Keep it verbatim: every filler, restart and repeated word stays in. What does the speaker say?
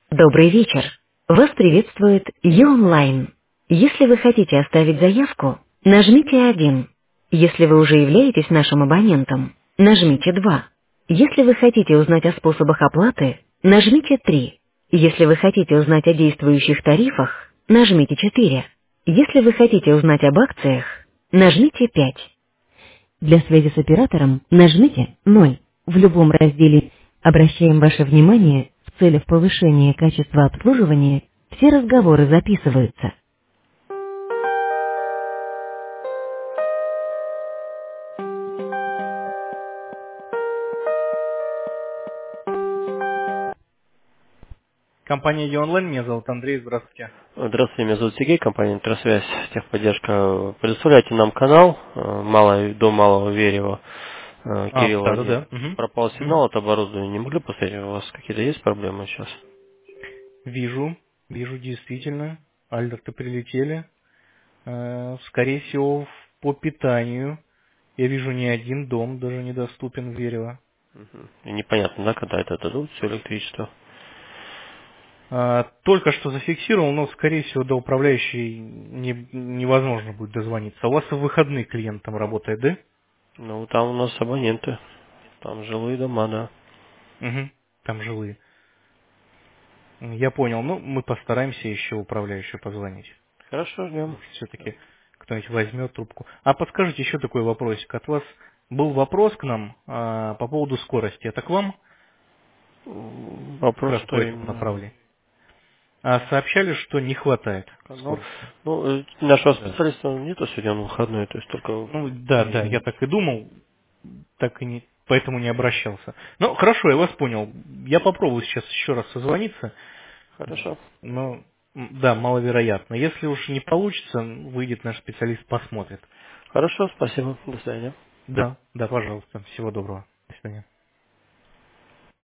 Добрый вечер. Вас приветствует Юонлайн. Если вы хотите оставить заявку, нажмите один. Если вы уже являетесь нашим абонентом, нажмите два. Если вы хотите узнать о способах оплаты, нажмите три. Если вы хотите узнать о действующих тарифах, нажмите четыре. Если вы хотите узнать об акциях, нажмите пять. Для связи с оператором нажмите ноль. В любом разделе обращаем ваше внимание в целях повышения качества обслуживания. Все разговоры записываются. Компания Юонлайн, меня зовут Андрей, здравствуйте. Здравствуйте, меня зовут Сергей, компания Интерсвязь, техподдержка. Предоставляйте нам канал э, Малое, до Малого Верева, э, А, Кирилл да, да, один. да. Мгм. Пропал Мгм. сигнал от оборудования, не могли посмотреть, у вас какие-то есть проблемы сейчас? Вижу, вижу действительно, альерты прилетели. Э, Скорее всего, в- по питанию. Я вижу, ни один дом даже недоступен в Верево. Мгм. И непонятно, да, когда это дадут, все электричество. А, Только что зафиксировал, но, скорее всего, до управляющей не- невозможно будет дозвониться. У вас в выходные клиент там работает, да? Ну, там у нас абоненты, там жилые дома, да. Угу. Там жилые. М, Я понял. Ну, мы постараемся еще управляющую позвонить. Хорошо, ждем. Может, все-таки кто-нибудь возьмет трубку. А подскажите еще такой вопросик. От вас был вопрос к нам а, по поводу скорости. Это к вам? М, Как Вопрос, раз что по этому именно? направлению. А сообщали, что не хватает Канал. скорости. Ну, э, нашего Да. специалиста нету сегодня, он выходной, то есть только... Ну, да, да, я М, так и думал, так и не, поэтому не обращался. Ну, хорошо, я вас понял. Я попробую сейчас еще раз созвониться, Хорошо. но, м, да, маловероятно. Если уж не получится, выйдет наш специалист, посмотрит. Хорошо, спасибо, до свидания. Да, да, пожалуйста. Всего доброго. До свидания.